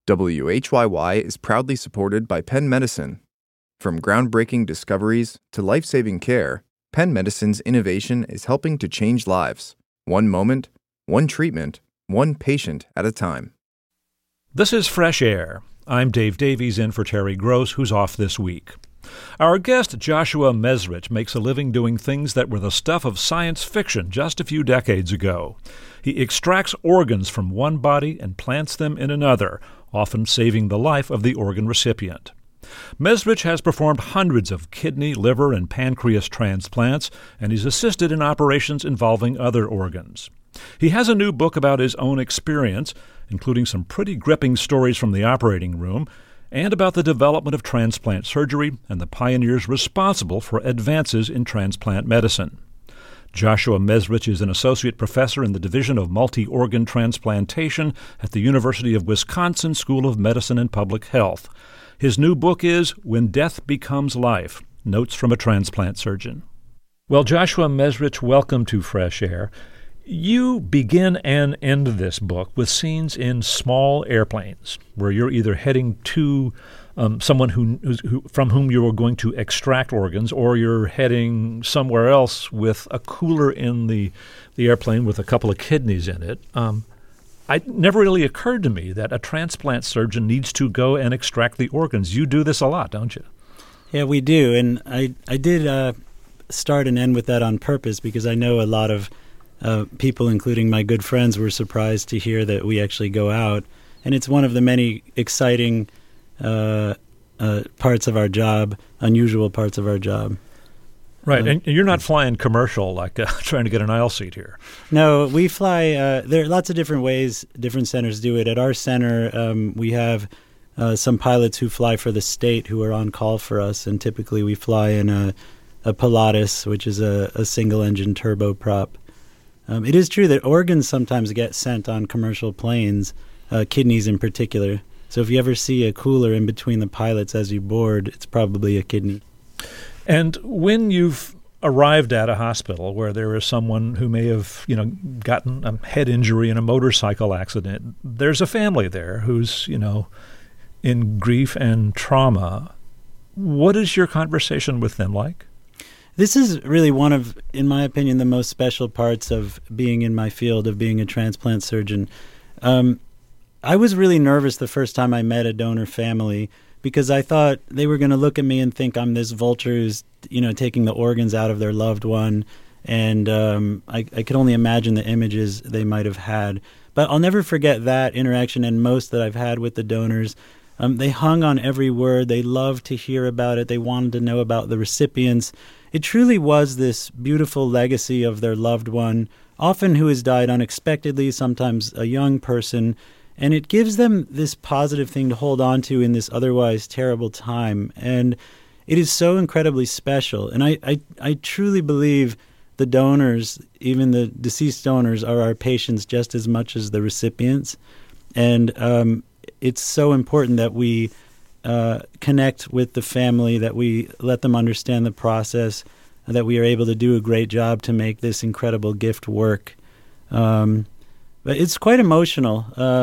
WHYY is proudly supported by Penn Medicine. From groundbreaking discoveries to life-saving care, Penn Medicine's innovation is helping to change lives. One moment, one treatment, one patient at a time. This is Fresh Air. I'm Dave Davies in for Terry Gross, who's off this week. Our guest, Joshua Mezrich, makes a living doing things that were the stuff of science fiction just a few decades ago. He extracts organs from one body and plants them in another, often saving the life of the organ recipient. Mezrich has performed hundreds of kidney, liver, and pancreas transplants, and he's assisted in operations involving other organs. He has a new book about his own experience, including some pretty gripping stories from the operating room, and about the development of transplant surgery and the pioneers responsible for advances in transplant medicine. Joshua Mezrich is an associate professor in the Division of Multi-Organ Transplantation at the University of Wisconsin School of Medicine and Public Health. His new book is When Death Becomes Life, Notes from a Transplant Surgeon. Well, Joshua Mezrich, welcome to Fresh Air. You begin and end this book with scenes in small airplanes where you're either heading to someone who from whom you are going to extract organs, or you're heading somewhere else with a cooler in the airplane with a couple of kidneys in it. It never really occurred to me that a transplant surgeon needs to go and extract the organs. You do this a lot, don't you? Yeah, we do. And I did start and end with that on purpose because I know a lot of people, including my good friends, were surprised to hear that we actually go out. And it's one of the many exciting parts of our job, unusual parts of our job. Right, and you're not flying commercial like trying to get an aisle seat here. No, we fly, there are lots of different ways different centers do it. At our center, we have some pilots who fly for the state who are on call for us, and typically we fly in a Pilatus, which is a single-engine turboprop. It is true that organs sometimes get sent on commercial planes, kidneys in particular. So if you ever see a cooler in between the pilots as you board, it's probably a kidney. And when you've arrived at a hospital where there is someone who may have, gotten a head injury in a motorcycle accident, there's a family there who's, in grief and trauma. What is your conversation with them like? This is really one of, in my opinion, the most special parts of being in my field, of being a transplant surgeon. I was really nervous the first time I met a donor family because I thought they were going to look at me and think I'm this vulture who's, taking the organs out of their loved one. And I could only imagine the images they might have had. But I'll never forget that interaction and most that I've had with the donors. They hung on every word. They loved to hear about it. They wanted to know about the recipients. It truly was this beautiful legacy of their loved one, often who has died unexpectedly, sometimes a young person. And it gives them this positive thing to hold on to in this otherwise terrible time. And it is so incredibly special. And I truly believe the donors, even the deceased donors, are our patients just as much as the recipients. And it's so important that we connect with the family, that we let them understand the process, that we are able to do a great job to make this incredible gift work. But it's quite emotional.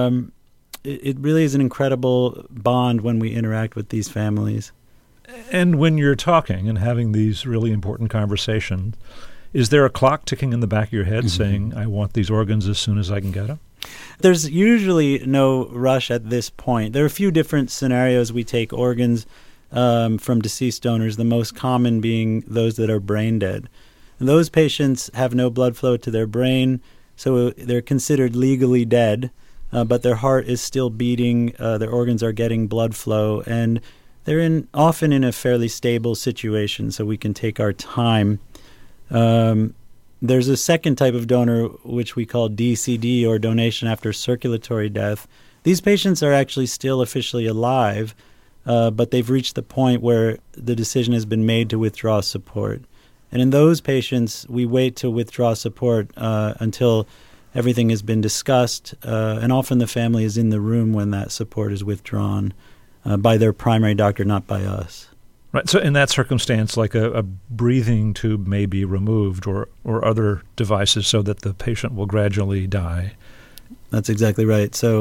It really is an incredible bond when we interact with these families. And when you're talking and having these really important conversations, is there a clock ticking in the back of your head saying, I want these organs as soon as I can get them? There's usually no rush at this point. There are a few different scenarios we take organs from deceased donors, the most common being those that are brain dead. And those patients have no blood flow to their brain, so they're considered legally dead, but their heart is still beating, their organs are getting blood flow, and they're often in a fairly stable situation, so we can take our time. There's a second type of donor, which we call DCD, or donation after circulatory death. These patients are actually still officially alive, but they've reached the point where the decision has been made to withdraw support. And in those patients, we wait to withdraw support until everything has been discussed, and often the family is in the room when that support is withdrawn by their primary doctor, not by us. Right. So in that circumstance, like a breathing tube may be removed or other devices so that the patient will gradually die. That's exactly right. So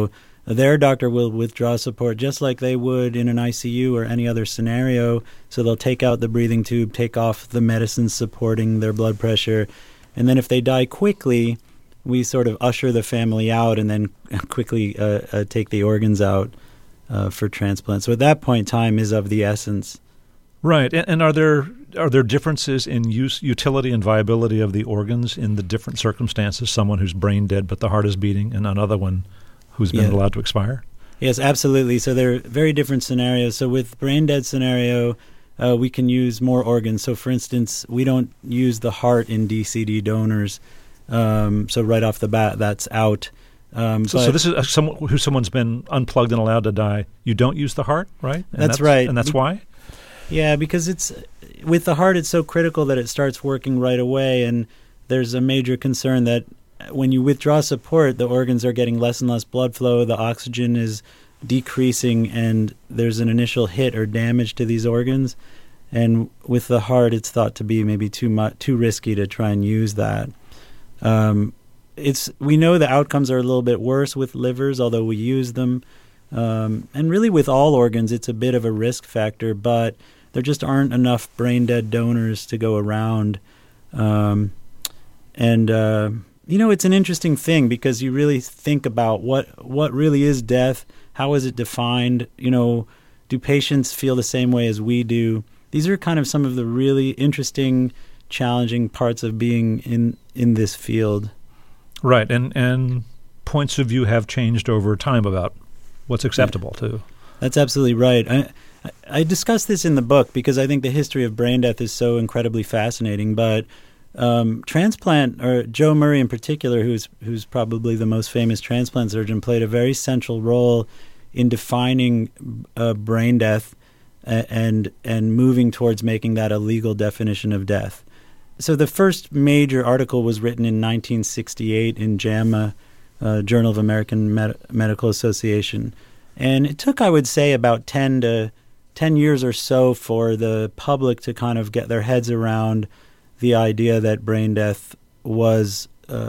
their doctor will withdraw support just like they would in an ICU or any other scenario. So they'll take out the breathing tube, take off the medicine supporting their blood pressure, and then if they die quickly, we sort of usher the family out and then quickly take the organs out for transplant. So at that point, time is of the essence. Right. And are there differences in utility and viability of the organs in the different circumstances? Someone who's brain dead but the heart is beating, and another one who's been allowed to expire? Yes, absolutely. So they're very different scenarios. So with brain dead scenario, we can use more organs. So for instance, we don't use the heart in DCD donors. So right off the bat, that's out. So this is someone's been unplugged and allowed to die. You don't use the heart, right? That's right. And that's why? Yeah, because with the heart, it's so critical that it starts working right away. And there's a major concern that when you withdraw support, the organs are getting less and less blood flow, the oxygen is decreasing, and there's an initial hit or damage to these organs. And with the heart, it's thought to be maybe too risky to try and use that. We know the outcomes are a little bit worse with livers, although we use them. And really with all organs, it's a bit of a risk factor, but there just aren't enough brain-dead donors to go around. It's an interesting thing because you really think about what really is death, how is it defined, do patients feel the same way as we do? These are kind of some of the really interesting, challenging parts of being in this field. Right, and points of view have changed over time about what's acceptable too. That's absolutely right. I discuss this in the book because I think the history of brain death is so incredibly fascinating. But transplant, or Joe Murray in particular, who's probably the most famous transplant surgeon, played a very central role in defining brain death and moving towards making that a legal definition of death. So the first major article was written in 1968 in JAMA, Journal of American Medical Association. And it took, I would say, about 10 years or so for the public to kind of get their heads around the idea that brain death was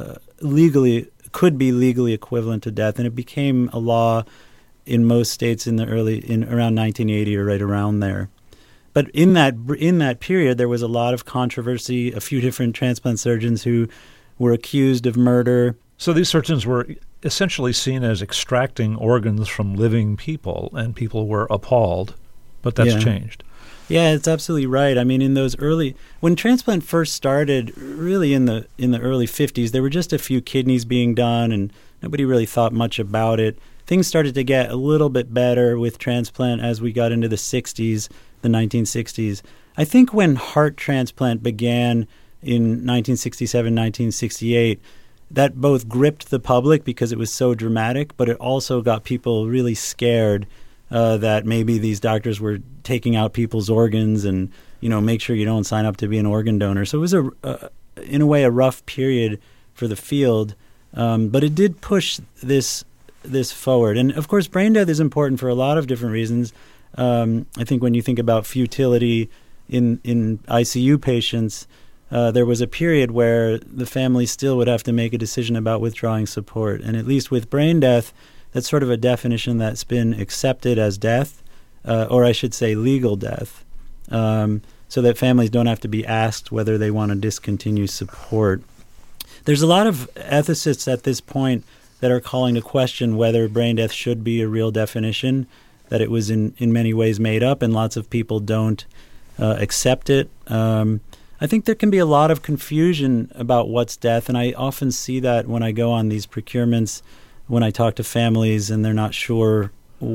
could be legally equivalent to death. And it became a law in most states in around 1980 or right around there. But in that period, there was a lot of controversy, a few different transplant surgeons who were accused of murder. So these surgeons were essentially seen as extracting organs from living people, and people were appalled. But that's changed. Yeah, it's absolutely right. I mean, when transplant first started, really in the early 50s, there were just a few kidneys being done, and nobody really thought much about it. Things started to get a little bit better with transplant as we got into the 60s, the 1960s. I think when heart transplant began in 1967, 1968, that both gripped the public because it was so dramatic, but it also got people really scared that maybe these doctors were taking out people's organs and, make sure you don't sign up to be an organ donor. So it was, in a way, a rough period for the field, but it did push this forward. And, of course, brain death is important for a lot of different reasons. I think when you think about futility in ICU patients, there was a period where the family still would have to make a decision about withdrawing support. And at least with brain death, that's sort of a definition that's been accepted as death, or I should say legal death, so that families don't have to be asked whether they want to discontinue support. There's a lot of ethicists at this point that are calling to question whether brain death should be a real definition, that it was in many ways made up, and lots of people don't accept it. I think there can be a lot of confusion about what's death, and I often see that when I go on these procurements, when I talk to families and they're not sure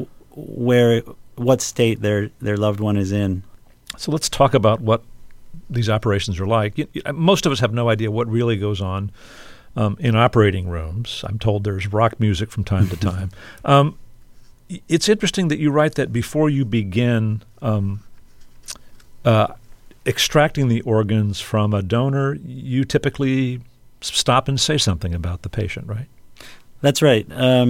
what state their loved one is in. So let's talk about what these operations are like. Most of us have no idea what really goes on in operating rooms. I'm told there's rock music from time to time. It's interesting that you write that before you begin extracting the organs from a donor, you typically stop and say something about the patient, right? That's right.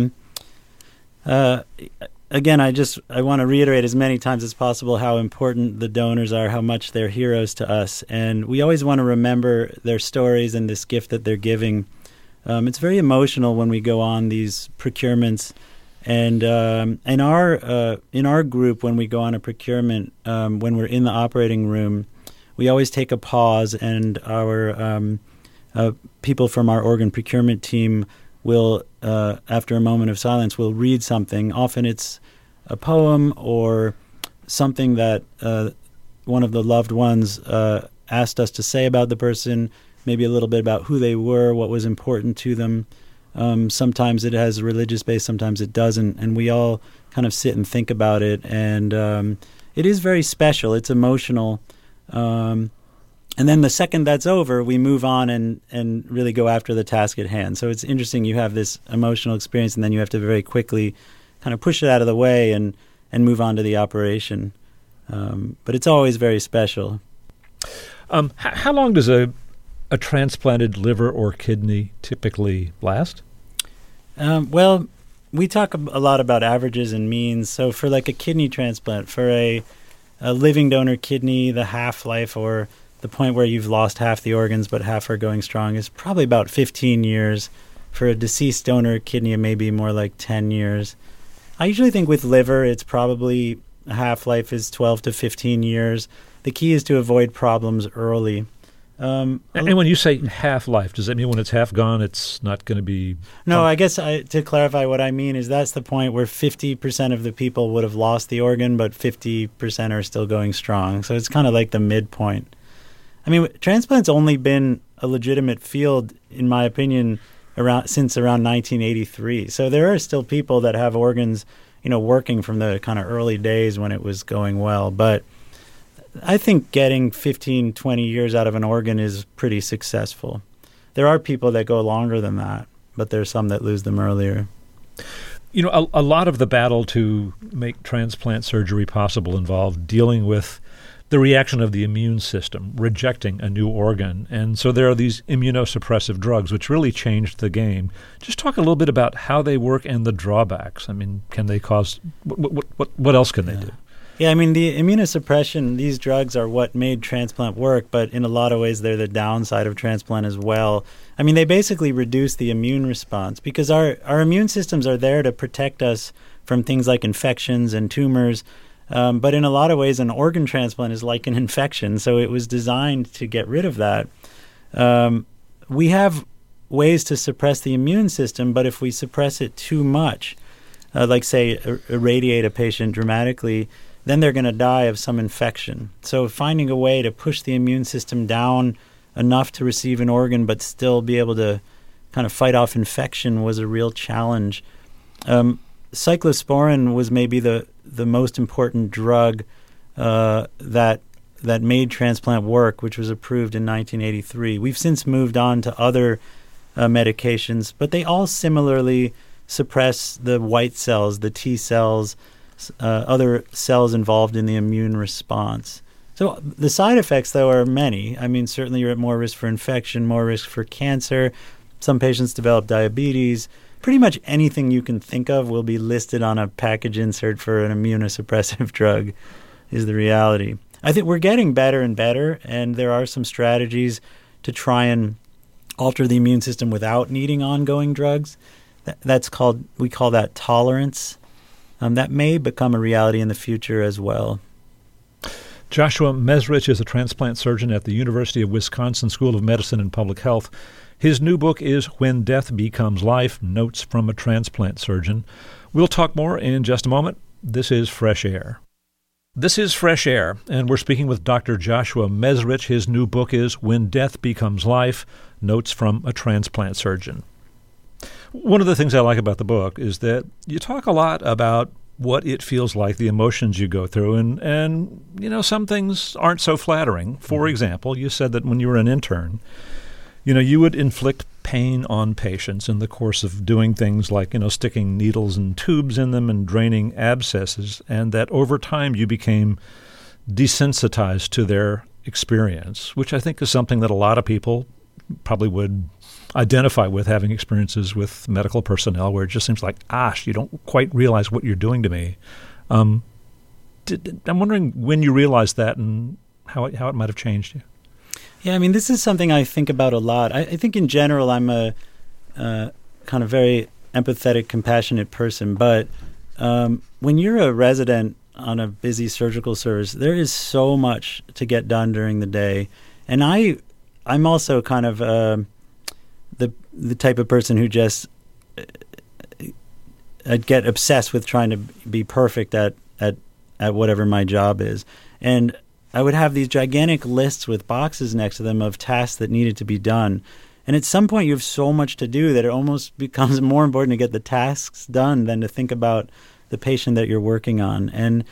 Again, I want to reiterate as many times as possible how important the donors are, how much they're heroes to us. And we always want to remember their stories and this gift that they're giving. It's very emotional when we go on these procurements And in our group, when we go on a procurement, when we're in the operating room, we always take a pause, and our people from our organ procurement team will, after a moment of silence, will read something. Often it's a poem or something that one of the loved ones asked us to say about the person, maybe a little bit about who they were, what was important to them. Sometimes it has a religious base, sometimes it doesn't, and we all kind of sit and think about it. And it is very special. It's emotional. And then the second that's over, we move on and really go after the task at hand. So it's interesting. You have this emotional experience, and then you have to very quickly kind of push it out of the way and move on to the operation. But it's always very special. How long does a transplanted liver or kidney typically last? Well, we talk a lot about averages and means. So for like a kidney transplant, for a living donor kidney, the half-life, or the point where you've lost half the organs but half are going strong, is probably about 15 years. For a deceased donor kidney, it may be more like 10 years. I usually think with liver, it's probably a half-life is 12 to 15 years. The key is to avoid problems early. And when you say half-life, does that mean when it's half gone, it's not going to be... No, I guess to clarify what I mean is that's the point where 50% of the people would have lost the organ, but 50% are still going strong. So it's kind of like the midpoint. I mean, transplant's only been a legitimate field, in my opinion, since around 1983. So there are still people that have organs, working from the kind of early days when it was going well. But I think getting 15, 20 years out of an organ is pretty successful. There are people that go longer than that, but there's some that lose them earlier. A lot of the battle to make transplant surgery possible involved dealing with the reaction of the immune system, rejecting a new organ. And so there are these immunosuppressive drugs, which really changed the game. Just talk a little bit about how they work and the drawbacks. I mean, can they cause... What else can they do? Yeah, I mean, the immunosuppression, these drugs are what made transplant work, but in a lot of ways they're the downside of transplant as well. I mean, they basically reduce the immune response because our immune systems are there to protect us from things like infections and tumors. But in a lot of ways, an organ transplant is like an infection, so it was designed to get rid of that. We have ways to suppress the immune system, but if we suppress it too much, like, say, irradiate a patient dramatically, then they're going to die of some infection. So finding a way to push the immune system down enough to receive an organ but still be able to kind of fight off infection was a real challenge. Cyclosporin was maybe the most important drug that made transplant work, which was approved in 1983. We've since moved on to other medications, but they all similarly suppress the white cells, the T cells, other cells involved in the immune response. So the side effects, though, are many. I mean, certainly you're at more risk for infection, more risk for cancer. Some patients develop diabetes. Pretty much anything you can think of will be listed on a package insert for an immunosuppressive drug is the reality. I think we're getting better and better, and there are some strategies to try and alter the immune system without needing ongoing drugs. We call that tolerance. That may become a reality in the future as well. Joshua Mezrich is a transplant surgeon at the University of Wisconsin School of Medicine and Public Health. His new book is When Death Becomes Life, Notes from a Transplant Surgeon. We'll talk more in just a moment. This is Fresh Air. This is Fresh Air, and we're speaking with Dr. Joshua Mezrich. His new book is When Death Becomes Life, Notes from a Transplant Surgeon. One of the things I like about the book is that you talk a lot about what it feels like, the emotions you go through, and some things aren't so flattering. For example, you said that when you were an intern, you would inflict pain on patients in the course of doing things like, sticking needles and tubes in them and draining abscesses, and that over time you became desensitized to their experience, which I think is something that a lot of people probably would identify with, having experiences with medical personnel where it just seems like, you don't quite realize what you're doing to me. I'm wondering when you realized that and how it might have changed you. Yeah, I mean, this is something I think about a lot. I think in general I'm a kind of very empathetic, compassionate person, but when you're a resident on a busy surgical service, there is so much to get done during the day. And I'm also kind of the type of person who just I'd get obsessed with trying to be perfect at whatever my job is. And I would have these gigantic lists with boxes next to them of tasks that needed to be done. And at some point you have so much to do that it almost becomes more important to get the tasks done than to think about the patient that you're working on. And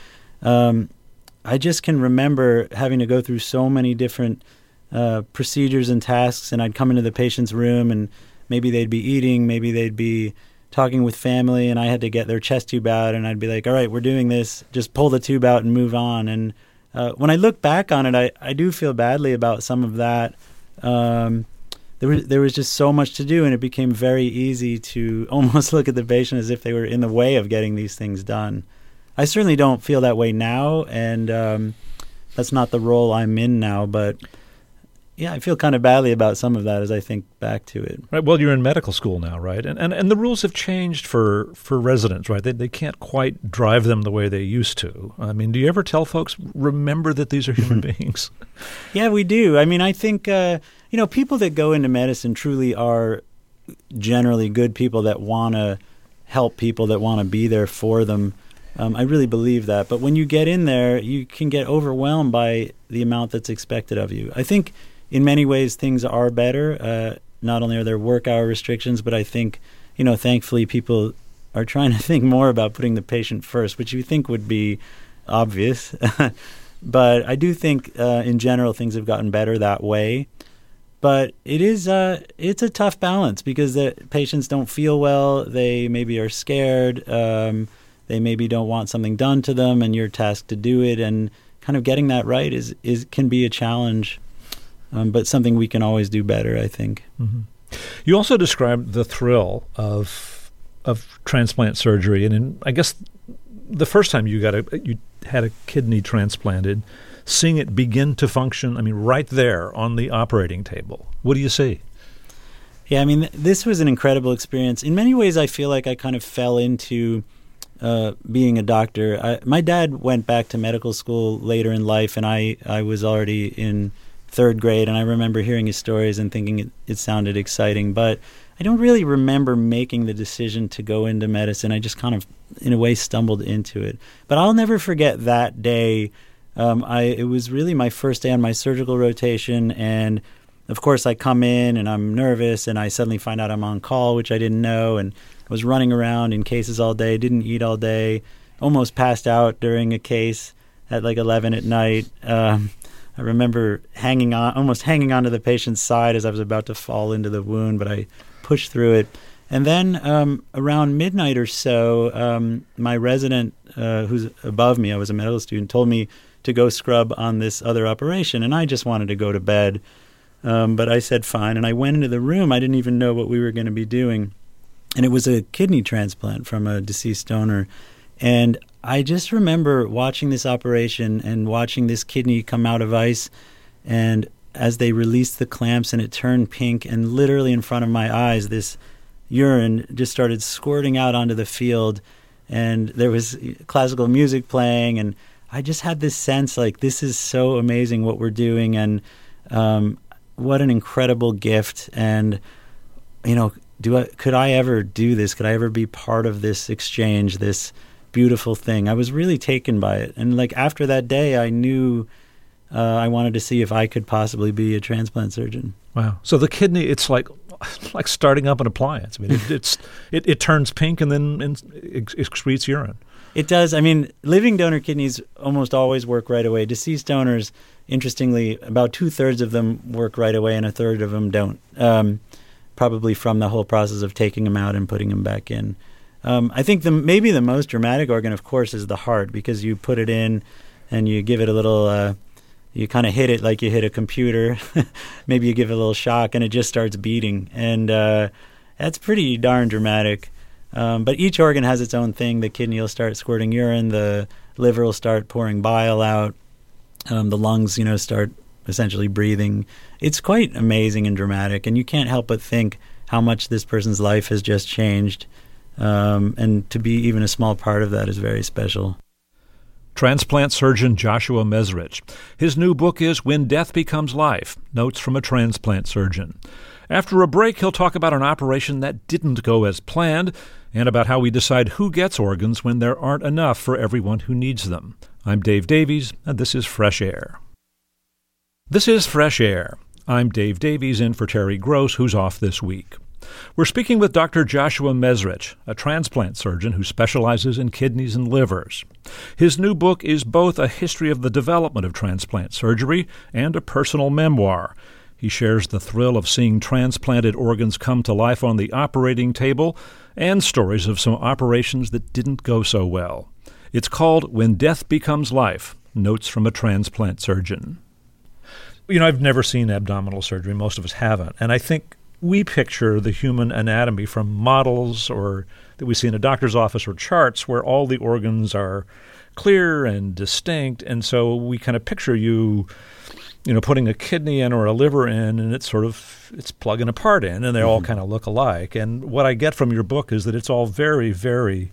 I just can remember having to go through so many different procedures and tasks, and I'd come into the patient's room and maybe they'd be eating, maybe they'd be talking with family, and I had to get their chest tube out, and I'd be like, all right, we're doing this, just pull the tube out and move on. And when I look back on it, I do feel badly about some of that. There was just so much to do, and it became very easy to almost look at the patient as if they were in the way of getting these things done. I certainly don't feel that way now, and that's not the role I'm in now, but yeah, I feel kind of badly about some of that as I think back to it. Right. Well, you're in medical school now, right? And the rules have changed for residents, right? They can't quite drive them the way they used to. I mean, do you ever tell folks, remember that these are human beings? Yeah, we do. I mean, I think, people that go into medicine truly are generally good people that want to help people, that want to be there for them. I really believe that. But when you get in there, you can get overwhelmed by the amount that's expected of you. I think in many ways things are better. Not only are there work hour restrictions, but I think, thankfully people are trying to think more about putting the patient first, which you think would be obvious. But I do think in general things have gotten better that way. But it's a tough balance because the patients don't feel well. They maybe are scared. They maybe don't want something done to them, and you're tasked to do it. And kind of getting that right can be a challenge, but something we can always do better, I think. Mm-hmm. You also described the thrill of transplant surgery, and I guess the first time you had a kidney transplanted, seeing it begin to function, I mean, right there on the operating table. What do you see? Yeah, I mean, this was an incredible experience. In many ways, I feel like I kind of fell into being a doctor. My dad went back to medical school later in life, and I was already in third grade, and I remember hearing his stories and thinking it sounded exciting, but I don't really remember making the decision to go into medicine. I just kind of, in a way, stumbled into it. But I'll never forget that day. It was really my first day on my surgical rotation, and of course I come in and I'm nervous, and I suddenly find out I'm on call, which I didn't know, and I was running around in cases all day, didn't eat all day, almost passed out during a case at like 11 at night. I remember almost hanging onto the patient's side as I was about to fall into the wound, but I pushed through it. And then around midnight or so, my resident, who's above me, I was a medical student, told me to go scrub on this other operation, and I just wanted to go to bed. But I said fine, and I went into the room. I didn't even know what we were going to be doing. And it was a kidney transplant from a deceased donor. And I just remember watching this operation and watching this kidney come out of ice, and as they released the clamps and it turned pink, and literally in front of my eyes this urine just started squirting out onto the field, and there was classical music playing, and I just had this sense like this is so amazing what we're doing, and what an incredible gift. And could I ever do this? Could I ever be part of this exchange, this beautiful thing? I was really taken by it. And like after that day, I knew I wanted to see if I could possibly be a transplant surgeon. Wow. So the kidney, it's like starting up an appliance. I mean, it turns pink and then excretes urine. It does. I mean, living donor kidneys almost always work right away. Deceased donors, interestingly, about 2/3 of them work right away and 1/3 of them don't. Probably from the whole process of taking them out and putting them back in. I think maybe the most dramatic organ, of course, is the heart, because you put it in and you give it a little, you kind of hit it like you hit a computer. Maybe you give it a little shock and it just starts beating. And that's pretty darn dramatic. But each organ has its own thing. The kidney will start squirting urine. The liver will start pouring bile out. The lungs, start essentially breathing. It's quite amazing and dramatic, and you can't help but think how much this person's life has just changed And to be even a small part of that is very special. Transplant surgeon Joshua Mezrich. His new book is When Death Becomes Life, Notes from a Transplant Surgeon. After a break, he'll talk about an operation that didn't go as planned and about how we decide who gets organs when there aren't enough for everyone who needs them. I'm Dave Davies, and this is Fresh Air. This is Fresh Air. I'm Dave Davies in for Terry Gross, who's off this week. We're speaking with Dr. Joshua Mezrich, a transplant surgeon who specializes in kidneys and livers. His new book is both a history of the development of transplant surgery and a personal memoir. He shares the thrill of seeing transplanted organs come to life on the operating table and stories of some operations that didn't go so well. It's called When Death Becomes Life, Notes from a Transplant Surgeon. You know, I've never seen abdominal surgery. Most of us haven't. And I think we picture the human anatomy from models or that we see in a doctor's office or charts where all the organs are clear and distinct. And so we kind of picture you putting a kidney in or a liver in, and it's plugging a part in, and they all kind of look alike. And what I get from your book is that it's all very, very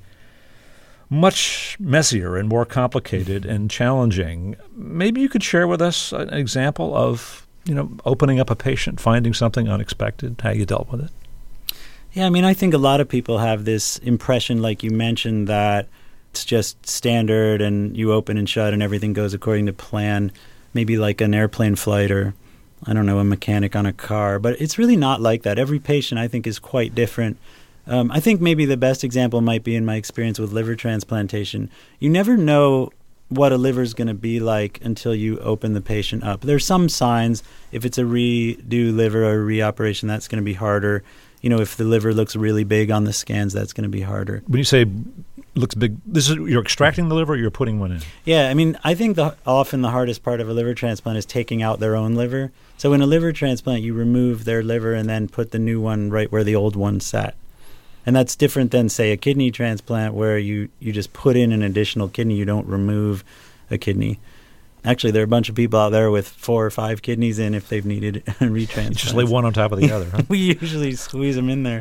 much messier and more complicated and challenging. Maybe you could share with us an example of opening up a patient, finding something unexpected, how you dealt with it. Yeah, I think a lot of people have this impression, like you mentioned, that it's just standard and you open and shut and everything goes according to plan, maybe like an airplane flight or, a mechanic on a car. But it's really not like that. Every patient, I think, is quite different. I think maybe the best example might be in my experience with liver transplantation. You never know what a liver is going to be like until you open the patient up. There's some signs. If it's a redo liver or a reoperation, that's going to be harder. If the liver looks really big on the scans, that's going to be harder. When you say looks big, you're extracting the liver or you're putting one in? Yeah, I think often the hardest part of a liver transplant is taking out their own liver. So in a liver transplant, you remove their liver and then put the new one right where the old one sat. And that's different than, say, a kidney transplant where you just put in an additional kidney. You don't remove a kidney. Actually, there are a bunch of people out there with 4 or 5 kidneys in if they've needed a retransplant. You just lay one on top of the other, huh? We usually squeeze them in there.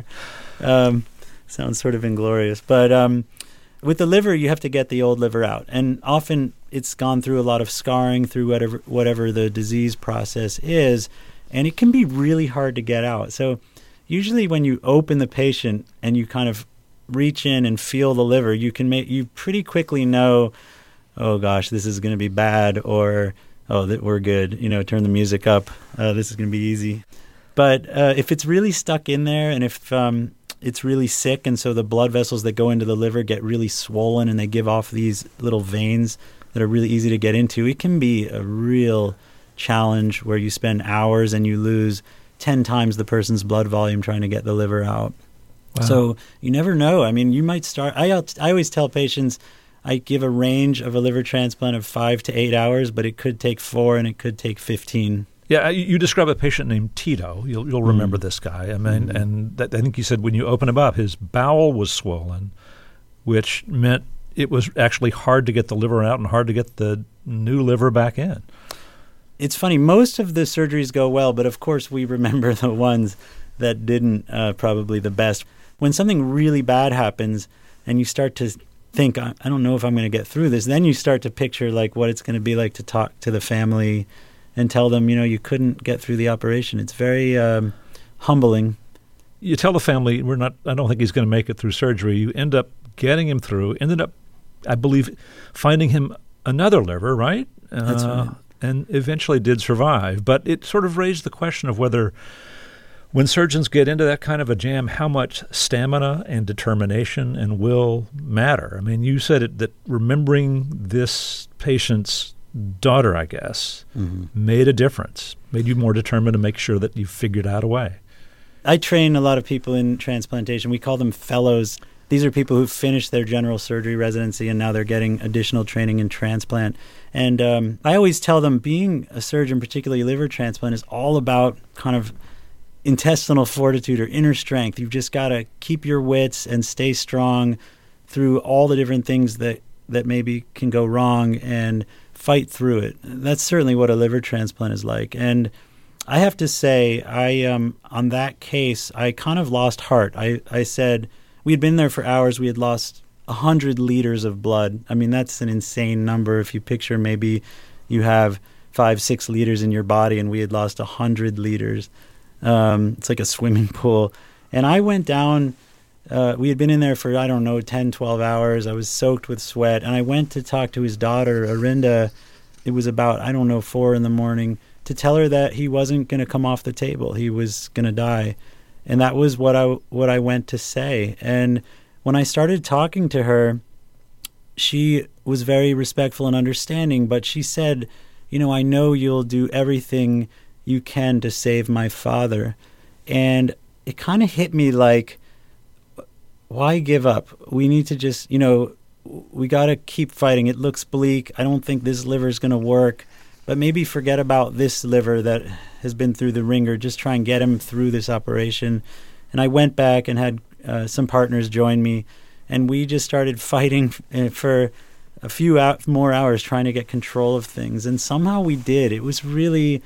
Sounds sort of inglorious. But with the liver, you have to get the old liver out. And often it's gone through a lot of scarring through whatever the disease process is. And it can be really hard to get out. So usually when you open the patient and you kind of reach in and feel the liver, you pretty quickly know, oh gosh, this is going to be bad, or we're good. Turn the music up. This is going to be easy. But if it's really stuck in there, and if it's really sick, and so the blood vessels that go into the liver get really swollen, and they give off these little veins that are really easy to get into, it can be a real challenge where you spend hours and you lose 10 times the person's blood volume trying to get the liver out. Wow. So you never know. You might start. I always tell patients I give a range of a liver transplant of 5 to 8 hours, but it could take 4 and it could take 15. Yeah, you describe a patient named Tito. You'll remember this guy. And I think you said when you open him up, his bowel was swollen, which meant it was actually hard to get the liver out and hard to get the new liver back in. It's funny. Most of the surgeries go well, but of course we remember the ones that didn't probably the best. When something really bad happens and you start to think, I don't know if I'm going to get through this, then you start to picture like what it's going to be like to talk to the family and tell them, you couldn't get through the operation. It's very humbling. You tell the family, I don't think he's going to make it through surgery. You end up getting him through, ended up, I believe, finding him another liver, right? That's right. And eventually did survive. But it sort of raised the question of whether, when surgeons get into that kind of a jam, how much stamina and determination and will matter. You said that remembering this patient's daughter, I guess, made a difference, made you more determined to make sure that you figured out a way. I train a lot of people in transplantation. We call them fellows. These are people who've finished their general surgery residency and now they're getting additional training in transplant. And I always tell them being a surgeon, particularly liver transplant, is all about kind of intestinal fortitude or inner strength. You've just got to keep your wits and stay strong through all the different things that maybe can go wrong and fight through it. That's certainly what a liver transplant is like. And I have to say, on that case, I kind of lost heart. I said, we had been there for hours. We had lost 100 liters of blood. I mean, that's an insane number. If you picture maybe you have 5-6 liters in your body, and we had lost 100 liters. It's like a swimming pool. And I went down. We had been in there for, 10, 12 hours. I was soaked with sweat. And I went to talk to his daughter, Arinda. It was about, 4 in the morning, to tell her that he wasn't going to come off the table. He was going to die. And that was what I went to say. And when I started talking to her, she was very respectful and understanding, but she said, I know you'll do everything you can to save my father. And it kind of hit me like, why give up? We need to just, we got to keep fighting. It looks bleak. I don't think this liver is going to work, but maybe forget about this liver that has been through the ringer. Just try and get him through this operation. And I went back and had some partners join me, and we just started fighting for a few more hours trying to get control of things. And somehow we did. It was really,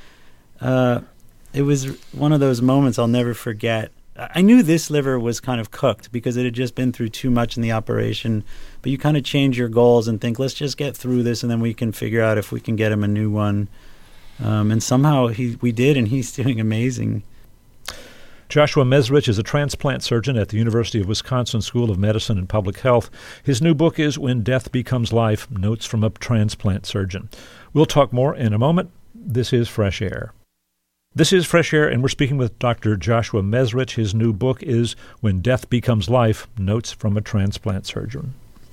it was one of those moments I'll never forget. I knew this liver was kind of cooked because it had just been through too much in the operation. But you kind of change your goals and think, let's just get through this, and then we can figure out if we can get him a new one. And somehow we did, and he's doing amazing. Joshua Mezrich is a transplant surgeon at the University of Wisconsin School of Medicine and Public Health. His new book is When Death Becomes Life, Notes from a Transplant Surgeon. We'll talk more in a moment. This is Fresh Air. This is Fresh Air, and we're speaking with Dr. Joshua Mezrich. His new book is When Death Becomes Life, Notes from a Transplant Surgeon.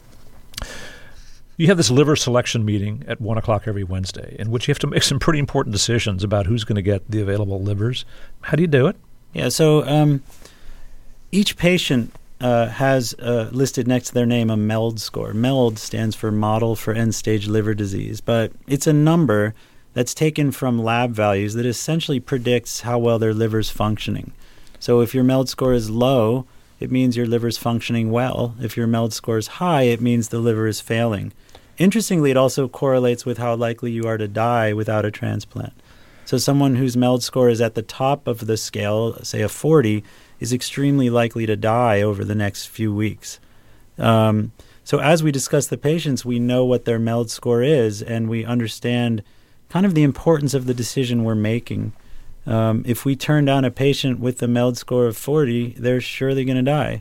You have this liver selection meeting at 1 o'clock every Wednesday, in which you have to make some pretty important decisions about who's going to get the available livers. How do you do it? Yeah, so each patient has listed next to their name a MELD score. MELD stands for Model for End-Stage Liver Disease, but it's a number that's taken from lab values that essentially predicts how well their liver's functioning. So if your MELD score is low, it means your liver's functioning well. If your MELD score is high, it means the liver is failing. Interestingly, it also correlates with how likely you are to die without a transplant. So someone whose MELD score is at the top of the scale, say a 40, is extremely likely to die over the next few weeks. So as we discuss the patients, we know what their MELD score is, and we understand kind of the importance of the decision we're making. If we turn down a patient with a MELD score of 40, they're surely going to die.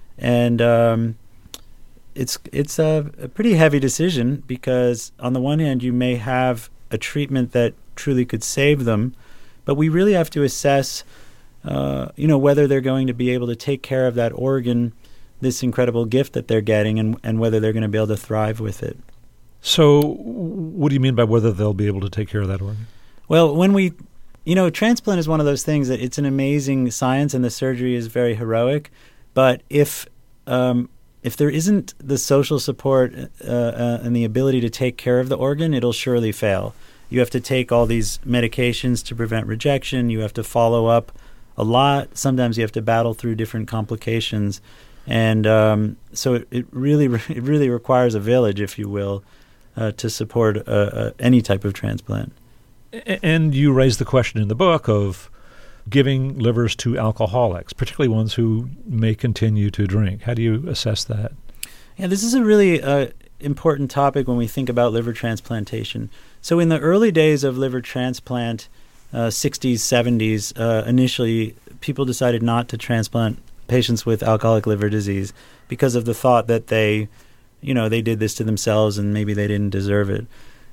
And it's a pretty heavy decision because on the one hand, you may have a treatment that truly could save them, but we really have to assess, whether they're going to be able to take care of that organ, this incredible gift that they're getting, and whether they're going to be able to thrive with it. So what do you mean by whether they'll be able to take care of that organ? Well, when transplant is one of those things that it's an amazing science and the surgery is very heroic, but if there isn't the social support and the ability to take care of the organ, it'll surely fail. You have to take all these medications to prevent rejection. You have to follow up a lot. Sometimes you have to battle through different complications. And so it really requires a village, if you will, to support any type of transplant. And you raise the question in the book of giving livers to alcoholics, particularly ones who may continue to drink. How do you assess that? Yeah, this is a really important topic when we think about liver transplantation. So in the early days of liver transplant, 60s, 70s, initially people decided not to transplant patients with alcoholic liver disease because of the thought that they did this to themselves and maybe they didn't deserve it.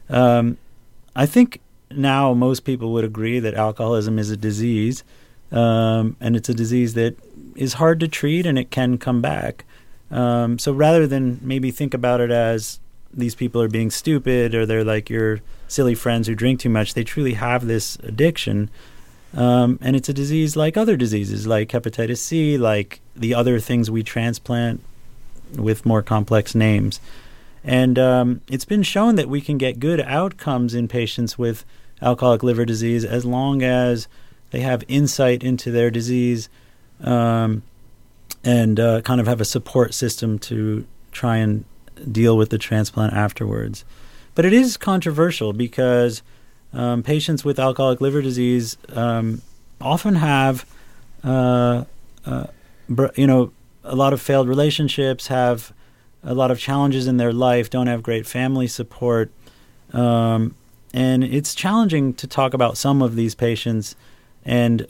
I think now most people would agree that alcoholism is a disease, and it's a disease that is hard to treat and it can come back. So rather than maybe think about it as these people are being stupid or they're like your silly friends who drink too much, they truly have this addiction. And it's a disease like other diseases, like hepatitis C, like the other things we transplant with more complex names. And it's been shown that we can get good outcomes in patients with alcoholic liver disease as long as they have insight into their disease and kind of have a support system to try and deal with the transplant afterwards. But it is controversial because patients with alcoholic liver disease often have, a lot of failed relationships, have a lot of challenges in their life, don't have great family support. And it's challenging to talk about some of these patients and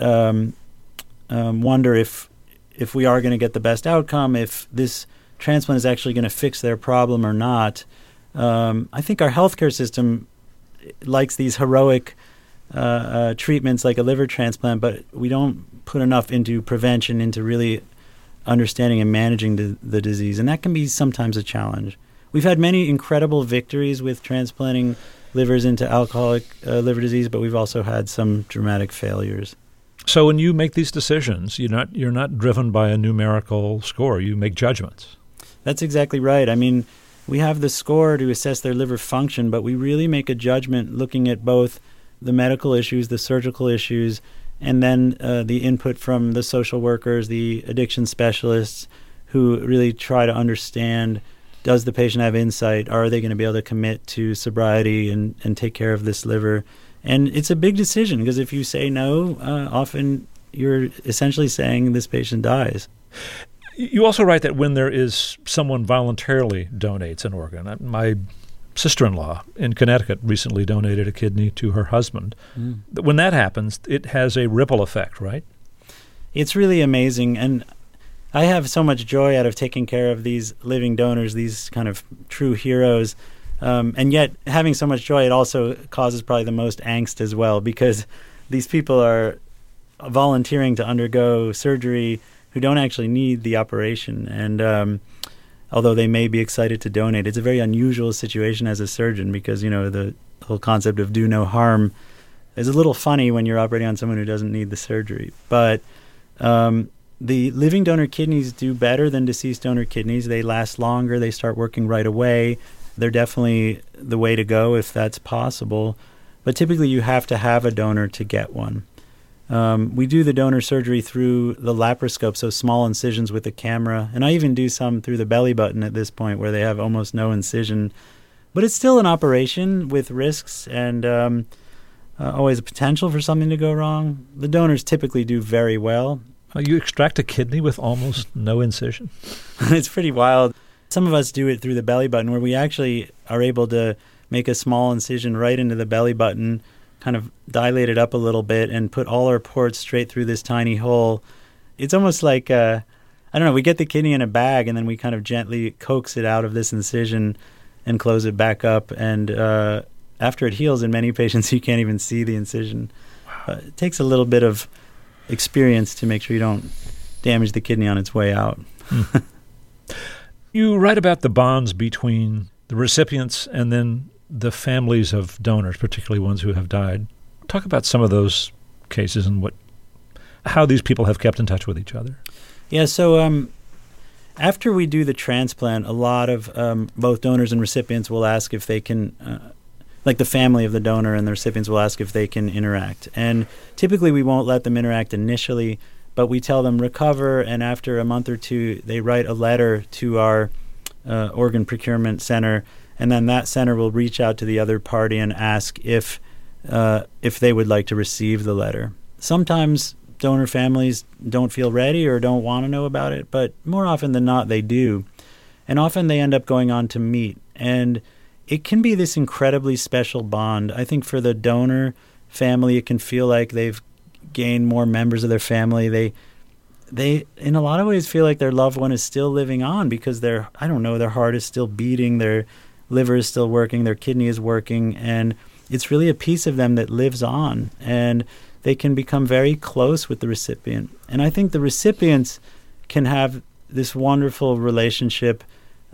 wonder if we are going to get the best outcome, if this transplant is actually going to fix their problem or not. I think our healthcare system likes these heroic treatments like a liver transplant, but we don't put enough into prevention, into really understanding and managing the disease, and that can be sometimes a challenge. We've had many incredible victories with transplanting livers into alcoholic liver disease, but we've also had some dramatic failures. So when you make these decisions, you're not driven by a numerical score. You make judgments. That's exactly right. I mean, we have the score to assess their liver function, but we really make a judgment looking at both the medical issues, the surgical issues, and then the input from the social workers, the addiction specialists, who really try to understand, does the patient have insight? Are they going to be able to commit to sobriety and take care of this liver? And it's a big decision, because if you say no, often you're essentially saying this patient dies. You also write that when there is someone voluntarily donates an organ, my sister-in-law in Connecticut recently donated a kidney to her husband. When that happens, it has a ripple effect, right? It's really amazing, and I have so much joy out of taking care of these living donors, these kind of true heroes, and yet having so much joy, it also causes probably the most angst as well, because these people are volunteering to undergo surgery who don't actually need the operation, and although they may be excited to donate, it's a very unusual situation as a surgeon, because, the whole concept of do no harm is a little funny when you're operating on someone who doesn't need the surgery. But the living donor kidneys do better than deceased donor kidneys. They last longer. They start working right away. They're definitely the way to go if that's possible. But typically you have to have a donor to get one. We do the donor surgery through the laparoscope, so small incisions with a camera. And I even do some through the belly button at this point, where they have almost no incision. But it's still an operation with risks and always a potential for something to go wrong. The donors typically do very well. You extract a kidney with almost no incision? It's pretty wild. Some of us do it through the belly button, where we actually are able to make a small incision right into the belly button, kind of dilate it up a little bit, and put all our ports straight through this tiny hole. It's almost like, we get the kidney in a bag, and then we kind of gently coax it out of this incision and close it back up. And after it heals, in many patients, you can't even see the incision. Wow. It takes a little bit of experience to make sure you don't damage the kidney on its way out. You write about the bonds between the recipients and then the families of donors, particularly ones who have died. Talk about some of those cases and how these people have kept in touch with each other. Yeah, so after we do the transplant, a lot of both donors and recipients will ask if they can, like the family of the donor and the recipients will ask if they can interact. And typically we won't let them interact initially, but we tell them recover, and after a month or two, they write a letter to our organ procurement center, and then that center will reach out to the other party and ask if they would like to receive the letter. Sometimes donor families don't feel ready or don't want to know about it, but more often than not, they do. And often they end up going on to meet. And it can be this incredibly special bond. I think for the donor family, it can feel like they've gained more members of their family. They in a lot of ways feel like their loved one is still living on, because their heart is still beating, their liver is still working, their kidney is working, and it's really a piece of them that lives on. And they can become very close with the recipient. And I think the recipients can have this wonderful relationship,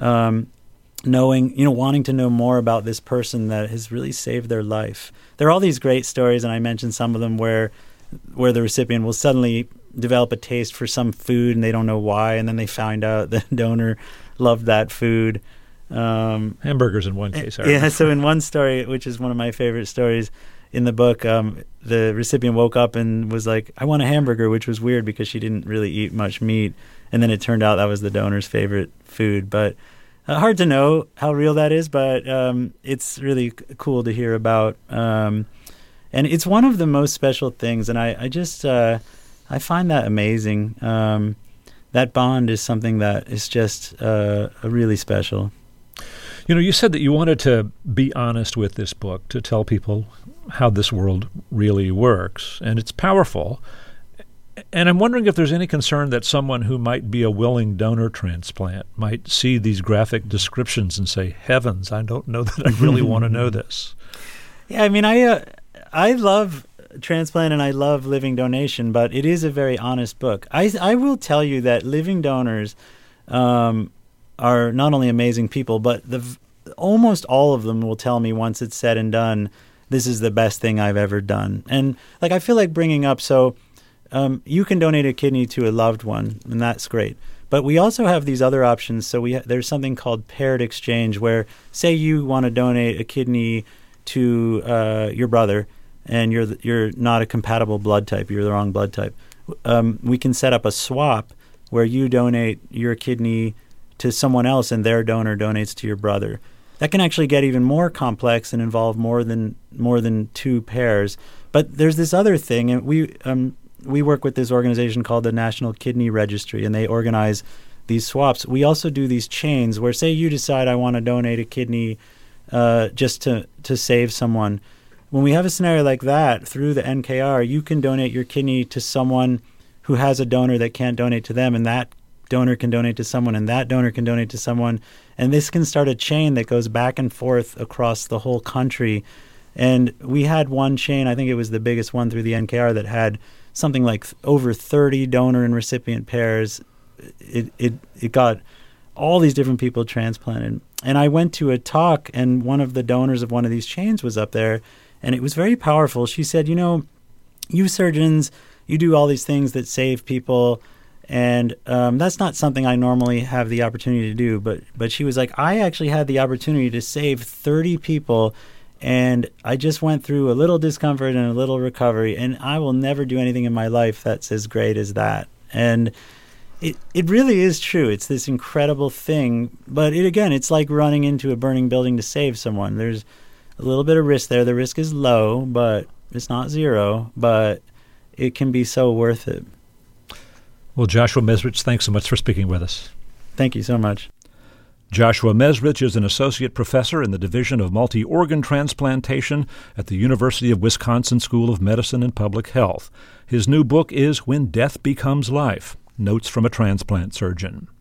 wanting to know more about this person that has really saved their life. There are all these great stories, and I mentioned some of them, where the recipient will suddenly develop a taste for some food and they don't know why, and then they find out the donor loved that food. Hamburgers in one case. Yeah, so in one story, which is one of my favorite stories in the book, the recipient woke up and was like, I want a hamburger, which was weird because she didn't really eat much meat. And then it turned out that was the donor's favorite food. But hard to know how real that is, but it's really cool to hear about. And it's one of the most special things, and I find that amazing, that that bond is something that is just really special. You said that you wanted to be honest with this book, to tell people how this world really works, and it's powerful. And I'm wondering if there's any concern that someone who might be a willing donor transplant might see these graphic descriptions and say, heavens, I don't know that I really want to know this. Yeah, I mean, I love transplant and I love living donation, but it is a very honest book. I will tell you that living donors are not only amazing people, but almost all of them will tell me once it's said and done, this is the best thing I've ever done. And I feel like bringing up, you can donate a kidney to a loved one, and that's great. But we also have these other options. So there's something called paired exchange, where say you want to donate a kidney to your brother, and you're not a compatible blood type, you're the wrong blood type. We can set up a swap where you donate your kidney to someone else, and their donor donates to your brother. That can actually get even more complex and involve more than two pairs. But there's this other thing, and we work with this organization called the National Kidney Registry, and they organize these swaps. We also do these chains where, say you decide I want to donate a kidney just to save someone. When we have a scenario like that, through the NKR, you can donate your kidney to someone who has a donor that can't donate to them, and that donor can donate to someone, and that donor can donate to someone. And this can start a chain that goes back and forth across the whole country. And we had one chain, I think it was the biggest one through the NKR, that had something like over 30 donor and recipient pairs. It got all these different people transplanted. And I went to a talk, and one of the donors of one of these chains was up there, and it was very powerful. She said, you surgeons, you do all these things that save people, and that's not something I normally have the opportunity to do. But she was like, I actually had the opportunity to save 30 people, and I just went through a little discomfort and a little recovery, and I will never do anything in my life that's as great as that. And it really is true. It's this incredible thing. But it's like running into a burning building to save someone. There's a little bit of risk there. The risk is low, but it's not zero. But it can be so worth it. Well, Joshua Mezrich, thanks so much for speaking with us. Thank you so much. Joshua Mezrich is an associate professor in the Division of Multi-Organ Transplantation at the University of Wisconsin School of Medicine and Public Health. His new book is When Death Becomes Life, Notes from a Transplant Surgeon.